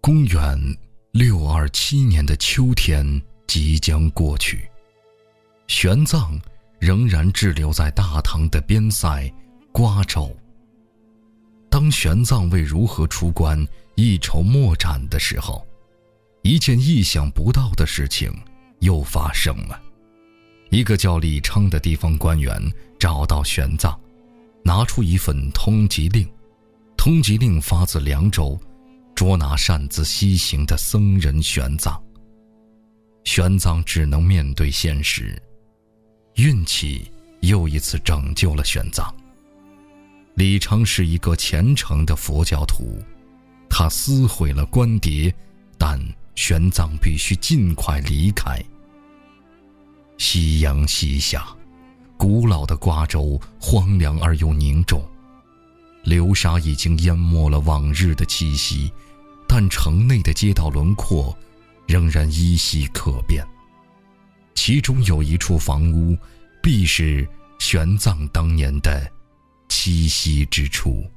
公元627年的秋天即将过去，玄奘仍然滞留在大唐的边塞瓜州。当玄奘为如何出关一筹莫展的时候，一件意想不到的事情又发生了。一个叫李昌的地方官员找到玄奘，拿出一份通缉令。通缉令发自凉州，捉拿擅自西行的僧人玄奘。玄奘只能面对现实，运气又一次拯救了玄奘。李昌是一个虔诚的佛教徒，他撕毁了官牒，但玄奘必须尽快离开。夕阳西下，古老的瓜州荒凉而又凝重，流沙已经淹没了往日的气息，但城内的街道轮廓仍然依稀可辨。其中有一处房屋，必是玄奘当年的栖息之处。